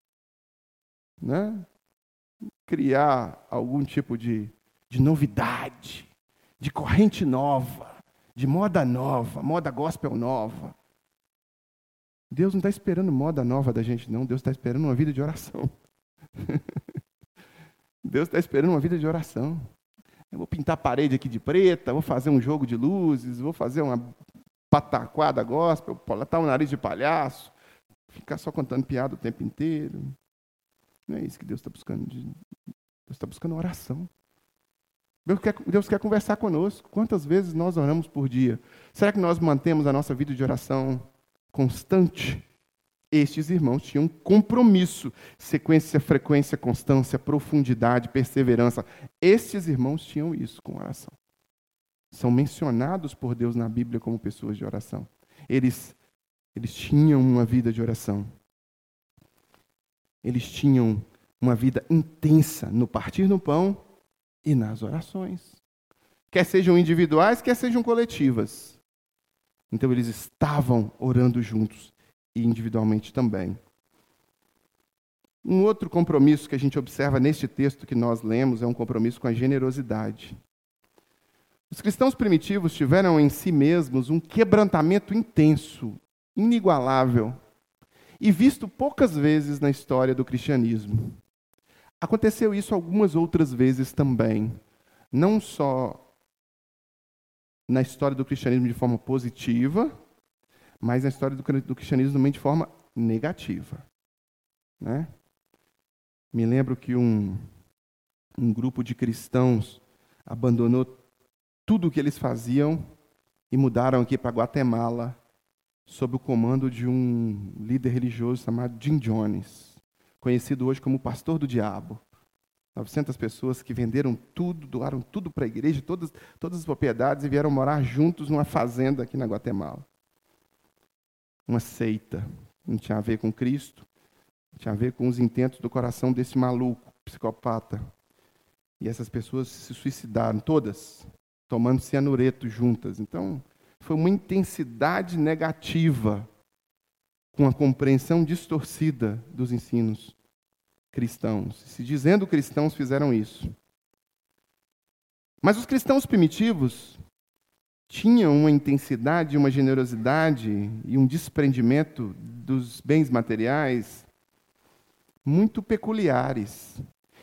Né? Criar algum tipo de, de novidade, de corrente nova, de moda nova, moda gospel nova. Deus não está esperando moda nova da gente, não. Deus está esperando uma vida de oração. Deus está esperando uma vida de oração. Eu vou pintar a parede aqui de preta, vou fazer um jogo de luzes, vou fazer uma pataquada gospel, botar o nariz de palhaço, ficar só contando piada o tempo inteiro. Não é isso que Deus está buscando. Deus está buscando oração. Deus quer, Deus quer conversar conosco. Quantas vezes nós oramos por dia? Será que nós mantemos a nossa vida de oração constante? Estes irmãos tinham compromisso, sequência, frequência, constância, profundidade, perseverança. Estes irmãos tinham isso com oração. São mencionados por Deus na Bíblia como pessoas de oração. Eles, eles tinham uma vida de oração. Eles tinham uma vida intensa no partir do pão e nas orações. Quer sejam individuais, quer sejam coletivas. Então eles estavam orando juntos e individualmente também. Um outro compromisso que a gente observa neste texto que nós lemos é um compromisso com a generosidade. Os cristãos primitivos tiveram em si mesmos um quebrantamento intenso, inigualável, e visto poucas vezes na história do cristianismo. Aconteceu isso algumas outras vezes também, não só na história do cristianismo de forma positiva, mas na história do, do cristianismo também de forma negativa. Né? Me lembro que um, um grupo de cristãos abandonou tudo o que eles faziam e mudaram aqui para Guatemala, sob o comando de um líder religioso chamado Jim Jones, conhecido hoje como o pastor do diabo. novecentas pessoas que venderam tudo, doaram tudo para a igreja, todas, todas as propriedades, e vieram morar juntos numa fazenda aqui na Guatemala. Uma seita. Não tinha a ver com Cristo, tinha a ver com os intentos do coração desse maluco, psicopata. E essas pessoas se suicidaram, todas, tomando cianureto juntas. Então, foi uma intensidade negativa, com a compreensão distorcida dos ensinos cristãos. Se dizendo cristãos, fizeram isso. Mas os cristãos primitivos tinham uma intensidade, uma generosidade e um desprendimento dos bens materiais muito peculiares.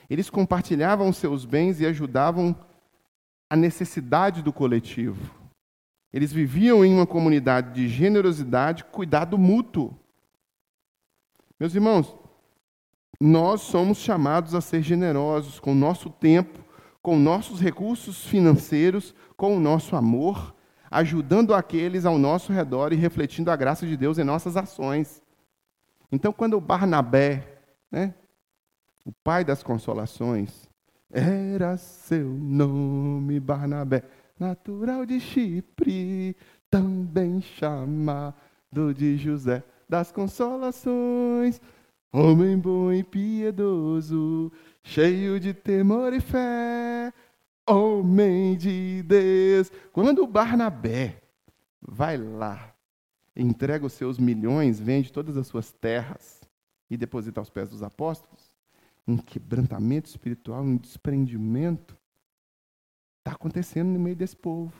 Eles compartilhavam seus bens e ajudavam a necessidade do coletivo. Eles viviam em uma comunidade de generosidade, cuidado mútuo. Meus irmãos, nós somos chamados a ser generosos com o nosso tempo, com nossos recursos financeiros, com o nosso amor, ajudando aqueles ao nosso redor e refletindo a graça de Deus em nossas ações. Então, quando o Barnabé, né, o pai das consolações, era seu nome Barnabé, natural de Chipre, também chamado de José das Consolações, homem bom e piedoso, cheio de temor e fé, homem de Deus. Quando o Barnabé vai lá, entrega os seus milhões, vende todas as suas terras e deposita aos pés dos apóstolos, um quebrantamento espiritual, um desprendimento está acontecendo no meio desse povo.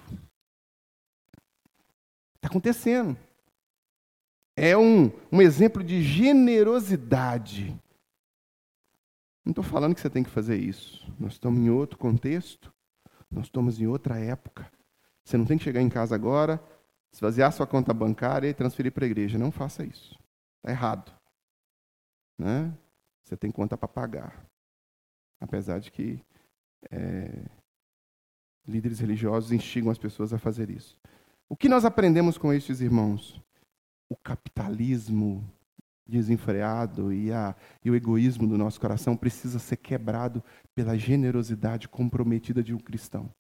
Está acontecendo. É um, um exemplo de generosidade. Não estou falando que você tem que fazer isso. Nós estamos em outro contexto. Nós estamos em outra época. Você não tem que chegar em casa agora, esvaziar sua conta bancária e transferir para a igreja. Não faça isso. Está errado. Né? Você tem conta para pagar. Apesar de que é, líderes religiosos instigam as pessoas a fazer isso. O que nós aprendemos com estes irmãos? O capitalismo desenfreado e, a, e o egoísmo do nosso coração precisa ser quebrado pela generosidade comprometida de um cristão.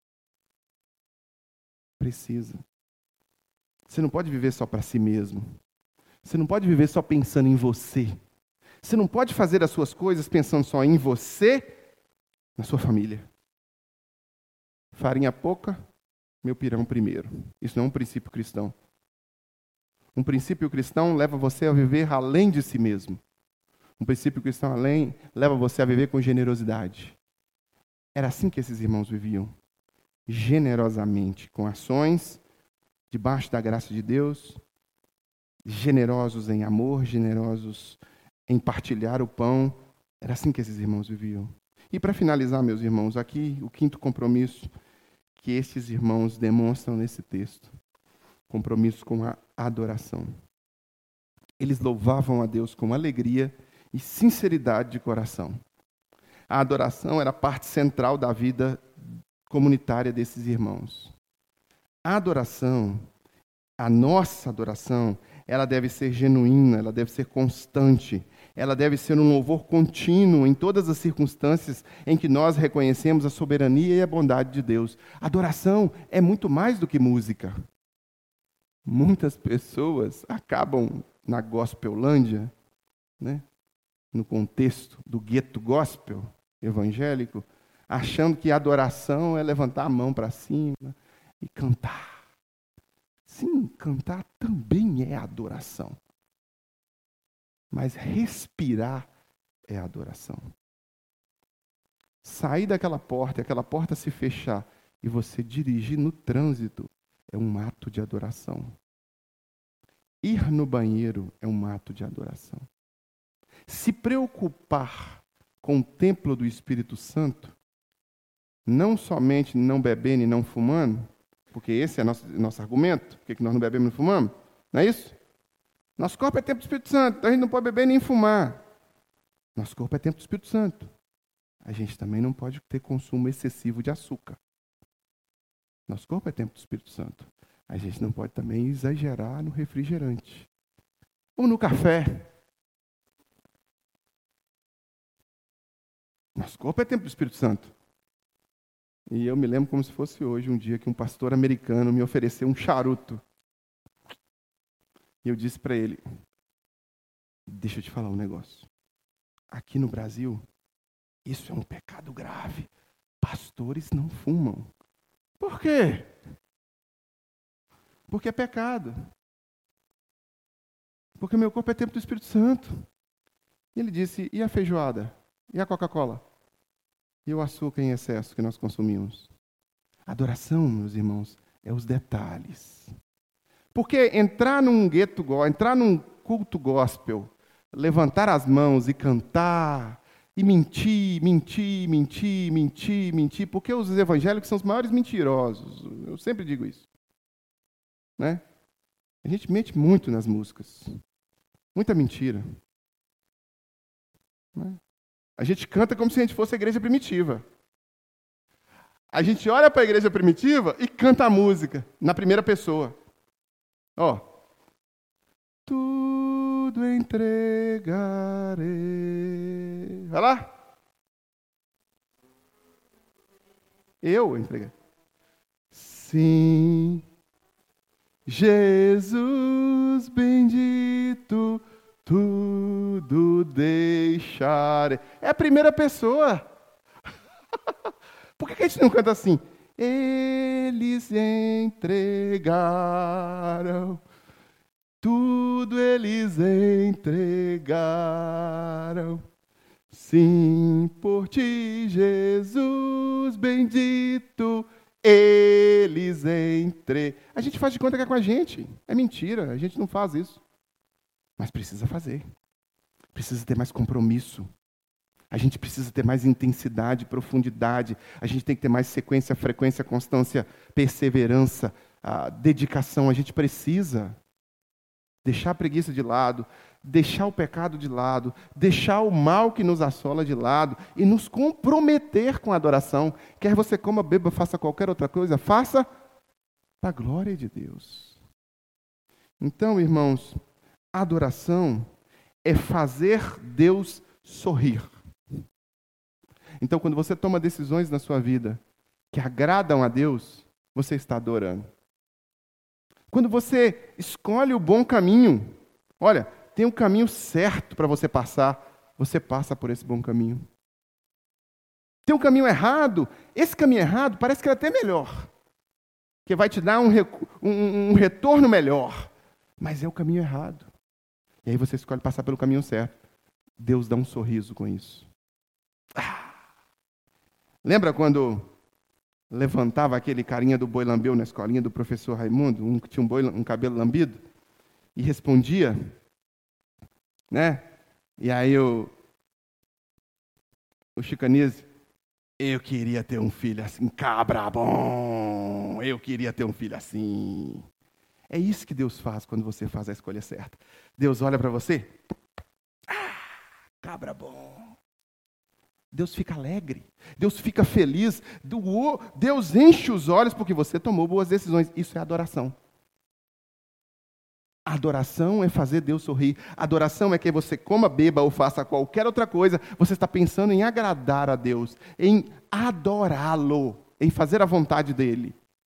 Precisa. Você não pode viver só para si mesmo. Você não pode viver só pensando em você. Você não pode fazer as suas coisas pensando só em você, na sua família. Farinha pouca, meu pirão primeiro. Isso não é um princípio cristão. Um princípio cristão leva você a viver além de si mesmo. Um princípio cristão além leva você a viver com generosidade. Era assim que esses irmãos viviam. Generosamente, com ações, debaixo da graça de Deus, generosos em amor, generosos em partilhar o pão. Era assim que esses irmãos viviam. E para finalizar, meus irmãos, aqui o quinto compromisso que estes irmãos demonstram nesse texto. Compromisso com a adoração. Eles louvavam a Deus com alegria e sinceridade de coração. A adoração era parte central da vida comunitária desses irmãos. A adoração, a nossa adoração, ela deve ser genuína, ela deve ser constante, ela deve ser um louvor contínuo em todas as circunstâncias em que nós reconhecemos a soberania e a bondade de Deus. Adoração é muito mais do que música. Muitas pessoas acabam na gospelândia, né, no contexto do gueto gospel evangélico, achando que adoração é levantar a mão para cima e cantar. Sim, cantar também é adoração. Mas respirar é adoração. Sair daquela porta, aquela porta se fechar e você dirigir no trânsito é um ato de adoração. Ir no banheiro é um ato de adoração. Se preocupar com o templo do Espírito Santo, não somente não bebendo e não fumando, porque esse é nosso, nosso argumento, porque nós não bebemos e não fumamos, não é isso? Nosso corpo é templo do Espírito Santo, então a gente não pode beber nem fumar. Nosso corpo é templo do Espírito Santo. A gente também não pode ter consumo excessivo de açúcar. Nosso corpo é templo do Espírito Santo. A gente não pode também exagerar no refrigerante. Ou no café. Nosso corpo é templo do Espírito Santo. E eu me lembro como se fosse hoje, um dia que um pastor americano me ofereceu um charuto. E eu disse para ele, deixa eu te falar um negócio. Aqui no Brasil, isso é um pecado grave. Pastores não fumam. Por quê? Porque é pecado. Porque meu corpo é templo do Espírito Santo. E ele disse, e a feijoada? E a Coca-Cola? E o açúcar em excesso que nós consumimos? Adoração, meus irmãos, é os detalhes. Porque entrar num gueto, entrar num culto gospel, levantar as mãos e cantar, e mentir, mentir, mentir, mentir, mentir, porque os evangélicos são os maiores mentirosos. Eu sempre digo isso. Né? A gente mente muito nas músicas. Muita mentira. Né? A gente canta como se a gente fosse a igreja primitiva. A gente olha para a igreja primitiva e canta a música na primeira pessoa. Ó. Tudo entregarei. Vai lá. Eu entreguei. Sim, Jesus bendito, tudo deixarei. É a primeira pessoa. Por que a gente não canta assim? Eles entregaram, tudo eles entregaram. Sim, por ti, Jesus bendito, eles entre. A gente faz de conta que é com a gente. É mentira, a gente não faz isso. Mas precisa fazer. Precisa ter mais compromisso. A gente precisa ter mais intensidade, profundidade. A gente tem que ter mais sequência, frequência, constância, perseverança, a dedicação. A gente precisa deixar a preguiça de lado, deixar o pecado de lado, deixar o mal que nos assola de lado e nos comprometer com a adoração. Quer você coma, beba, faça qualquer outra coisa, faça para a glória de Deus. Então, irmãos, adoração é fazer Deus sorrir. Então, quando você toma decisões na sua vida que agradam a Deus, você está adorando. Quando você escolhe o bom caminho, olha, tem um caminho certo para você passar, você passa por esse bom caminho. Tem um caminho errado, esse caminho errado parece que é até melhor, que vai te dar um, um, um retorno melhor, mas é o caminho errado. E aí você escolhe passar pelo caminho certo. Deus dá um sorriso com isso. Ah! Lembra quando levantava aquele carinha do boi lambeu na escolinha do professor Raimundo, um que tinha um, boi, um cabelo lambido, e respondia, né? E aí o, o Chicanese, eu queria ter um filho assim, cabra bom, eu queria ter um filho assim. É isso que Deus faz quando você faz a escolha certa. Deus olha para você, ah, cabra bom. Deus fica alegre, Deus fica feliz, Deus enche os olhos porque você tomou boas decisões. Isso é adoração. Adoração é fazer Deus sorrir. Adoração é que você coma, beba ou faça qualquer outra coisa. Você está pensando em agradar a Deus, em adorá-lo, em fazer a vontade dele.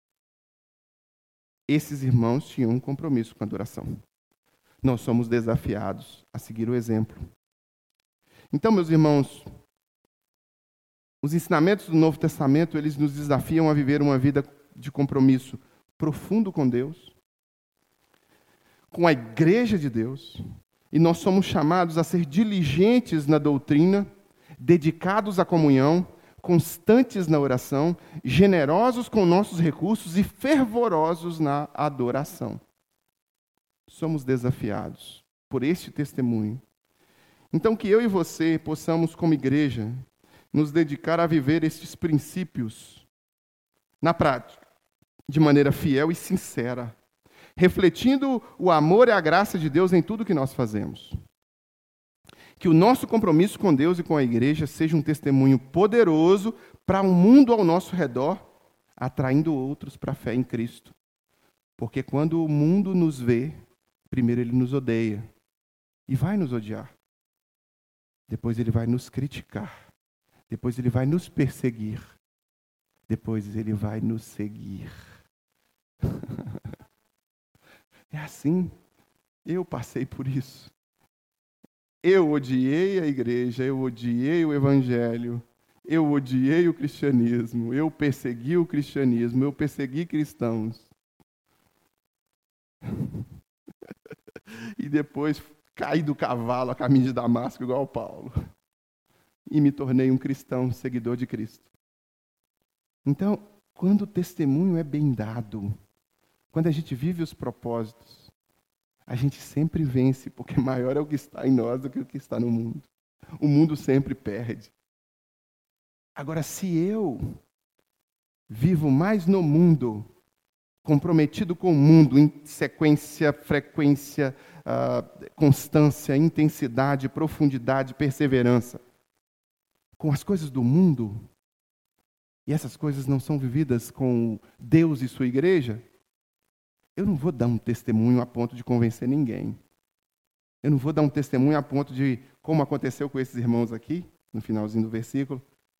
Esses irmãos tinham um compromisso com a adoração. Nós somos desafiados a seguir o exemplo. Então, meus irmãos, os ensinamentos do Novo Testamento, eles nos desafiam a viver uma vida de compromisso profundo com Deus, com a igreja de Deus, e nós somos chamados a ser diligentes na doutrina, dedicados à comunhão, constantes na oração, generosos com nossos recursos e fervorosos na adoração. Somos desafiados por este testemunho. Então, que eu e você possamos, como igreja, nos dedicar a viver estes princípios na prática, de maneira fiel e sincera, refletindo o amor e a graça de Deus em tudo que nós fazemos. Que o nosso compromisso com Deus e com a igreja seja um testemunho poderoso para o mundo ao nosso redor, atraindo outros para a fé em Cristo. Porque quando o mundo nos vê, primeiro ele nos odeia e vai nos odiar. Depois ele vai nos criticar. Depois ele vai nos perseguir. Depois ele vai nos seguir. É assim. Eu passei por isso. Eu odiei a igreja, eu odiei o evangelho, eu odiei o cristianismo, eu persegui o cristianismo, eu persegui cristãos. E depois caí do cavalo a caminho de Damasco igual ao Paulo. E me tornei um cristão, seguidor de Cristo. Então, quando o testemunho é bem dado, quando a gente vive os propósitos, a gente sempre vence, porque maior é o que está em nós do que o que está no mundo. O mundo sempre perde. Agora, se eu vivo mais no mundo, comprometido com o mundo, em sequência, frequência, uh, constância, intensidade, profundidade, perseverança, com as coisas do mundo, e essas coisas não são vividas com Deus e sua igreja, eu não vou dar um testemunho a ponto de convencer ninguém. Eu não vou dar um testemunho a ponto de, como aconteceu com esses irmãos aqui, no finalzinho do versículo.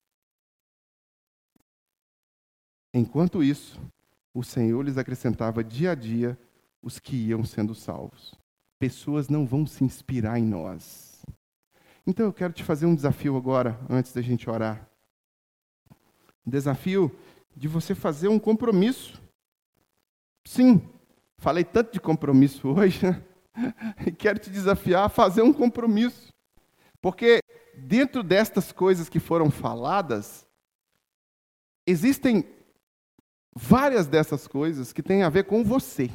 Enquanto isso, o Senhor lhes acrescentava dia a dia os que iam sendo salvos. Pessoas não vão se inspirar em nós. Então eu quero te fazer um desafio agora, antes da gente orar. Um desafio de você fazer um compromisso. Sim, falei tanto de compromisso hoje, né? E quero te desafiar a fazer um compromisso. Porque dentro destas coisas que foram faladas, existem várias dessas coisas que têm a ver com você.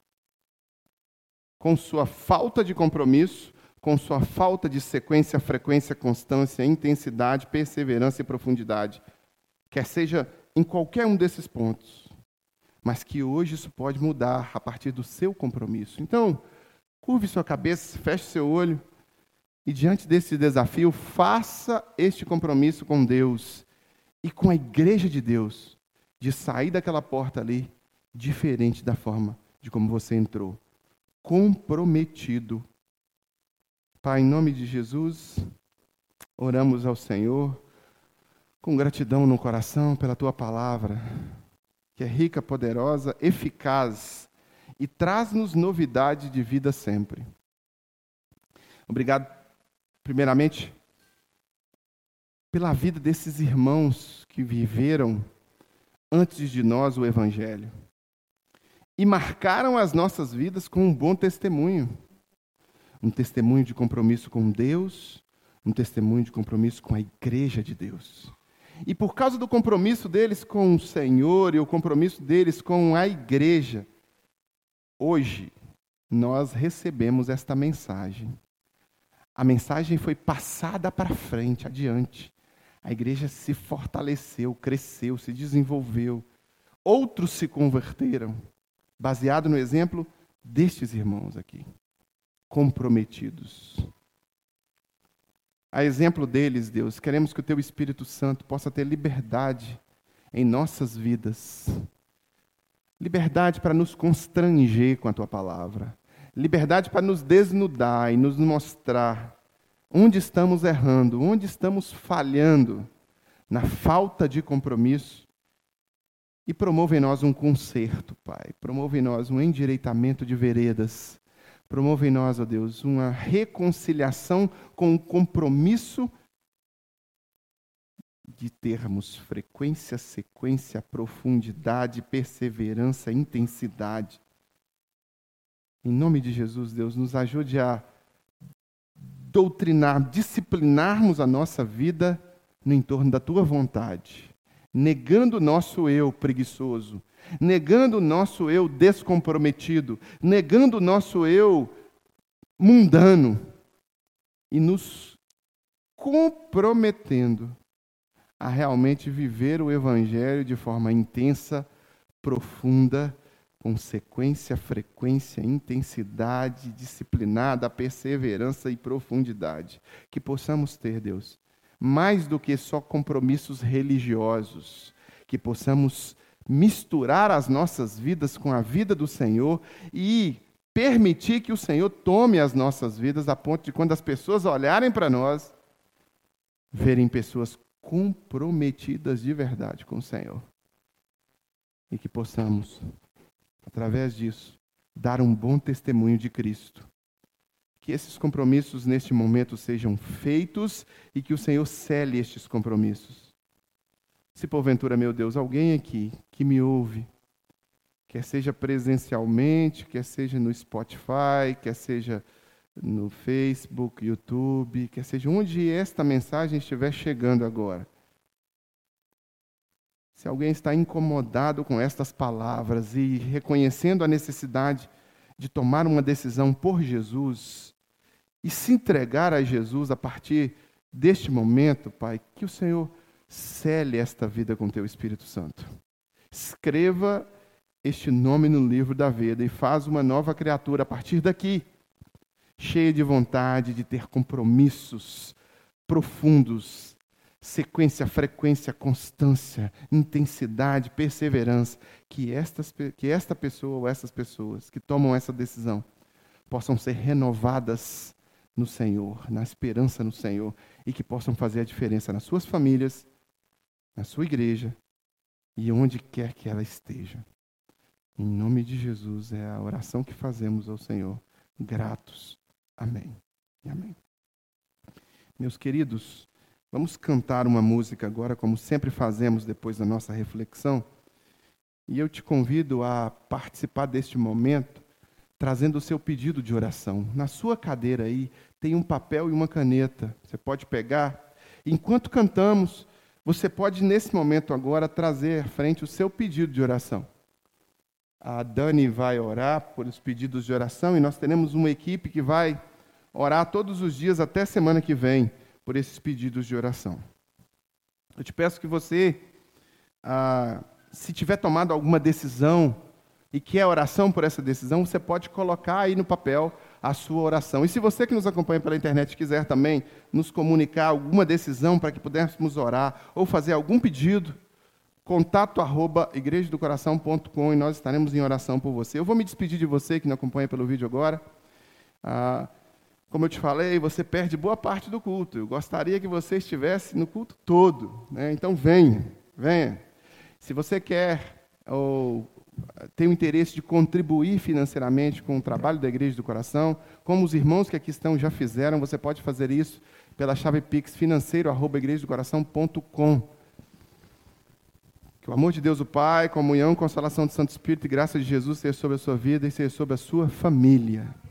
Com sua falta de compromisso, com sua falta de sequência, frequência, constância, intensidade, perseverança e profundidade. Quer seja em qualquer um desses pontos. Mas que hoje isso pode mudar a partir do seu compromisso. Então, curve sua cabeça, feche seu olho e diante desse desafio, faça este compromisso com Deus e com a igreja de Deus, de sair daquela porta ali diferente da forma de como você entrou. Comprometido. Pai, em nome de Jesus, oramos ao Senhor com gratidão no coração pela Tua palavra, que é rica, poderosa, eficaz e traz-nos novidade de vida sempre. Obrigado, primeiramente, pela vida desses irmãos que viveram antes de nós o Evangelho e marcaram as nossas vidas com um bom testemunho. Um testemunho de compromisso com Deus, um testemunho de compromisso com a igreja de Deus. E por causa do compromisso deles com o Senhor e o compromisso deles com a igreja, hoje nós recebemos esta mensagem. A mensagem foi passada para frente, adiante. A igreja se fortaleceu, cresceu, se desenvolveu. Outros se converteram, baseado no exemplo destes irmãos aqui, comprometidos. A exemplo deles, Deus, queremos que o Teu Espírito Santo possa ter liberdade em nossas vidas. Liberdade para nos constranger com a Tua palavra. Liberdade para nos desnudar e nos mostrar onde estamos errando, onde estamos falhando na falta de compromisso. E promove em nós um conserto, Pai. Promove em nós um endireitamento de veredas. Promove em nós, ó Deus, uma reconciliação com o compromisso de termos frequência, sequência, profundidade, perseverança, intensidade. Em nome de Jesus, Deus, nos ajude a doutrinar, disciplinarmos a nossa vida no entorno da Tua vontade, negando o nosso eu preguiçoso, negando o nosso eu descomprometido, negando o nosso eu mundano e nos comprometendo a realmente viver o Evangelho de forma intensa, profunda, com sequência, frequência, intensidade, disciplinada, perseverança e profundidade. Que possamos ter, Deus, mais do que só compromissos religiosos, que possamos misturar as nossas vidas com a vida do Senhor e permitir que o Senhor tome as nossas vidas a ponto de, quando as pessoas olharem para nós, verem pessoas comprometidas de verdade com o Senhor. E que possamos, através disso, dar um bom testemunho de Cristo. Que esses compromissos neste momento sejam feitos e que o Senhor cele estes compromissos. Se porventura, meu Deus, alguém aqui que me ouve, quer seja presencialmente, quer seja no Spotify, quer seja no Facebook, YouTube, quer seja onde esta mensagem estiver chegando agora. Se alguém está incomodado com estas palavras e reconhecendo a necessidade de tomar uma decisão por Jesus e se entregar a Jesus a partir deste momento, Pai, que o Senhor cele esta vida com Teu Espírito Santo. Escreva este nome no livro da vida e faz uma nova criatura a partir daqui, cheia de vontade de ter compromissos profundos, sequência, frequência, constância, intensidade, perseverança, que, estas, que esta pessoa ou essas pessoas que tomam essa decisão possam ser renovadas no Senhor, na esperança no Senhor, e que possam fazer a diferença nas suas famílias, na sua igreja e onde quer que ela esteja. Em nome de Jesus é a oração que fazemos ao Senhor, gratos. Amém e amém. Meus queridos, vamos cantar uma música agora, como sempre fazemos depois da nossa reflexão. E eu te convido a participar deste momento, trazendo o seu pedido de oração. Na sua cadeira aí, tem um papel e uma caneta. Você pode pegar. Enquanto cantamos, você pode, nesse momento agora, trazer à frente o seu pedido de oração. A Dani vai orar por os pedidos de oração e nós teremos uma equipe que vai orar todos os dias até semana que vem por esses pedidos de oração. Eu te peço que você, ah, se tiver tomado alguma decisão e quer oração por essa decisão, você pode colocar aí no papel a sua oração. E se você que nos acompanha pela internet quiser também nos comunicar alguma decisão para que pudéssemos orar ou fazer algum pedido, contato arroba igreja do coração ponto com e nós estaremos em oração por você. Eu vou me despedir de você que me acompanha pelo vídeo agora. Ah, como eu te falei, você perde boa parte do culto. Eu gostaria que você estivesse no culto todo, né? Então venha, venha. Se você quer ou tem o interesse de contribuir financeiramente com o trabalho da Igreja do Coração, como os irmãos que aqui estão já fizeram, você pode fazer isso pela chave Pix financeiro arroba igreja do coração ponto com. Que o amor de Deus o Pai, comunhão, consolação do Santo Espírito e graça de Jesus seja sobre a sua vida e seja sobre a sua família.